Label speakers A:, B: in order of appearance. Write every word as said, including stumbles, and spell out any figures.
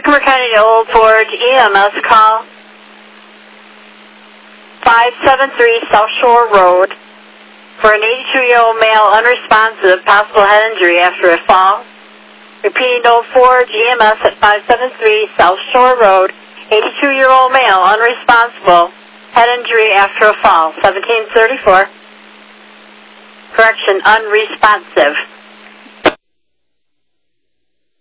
A: Sycamore County to Old Forge E M S call five seven three South Shore Road for an eighty-two-year-old male unresponsive, possible head injury after a fall. Repeating to Old Forge E M S at five seven three South Shore Road, eighty-two-year-old male unresponsible, head injury after a fall, seventeen thirty-four. Correction, unresponsive.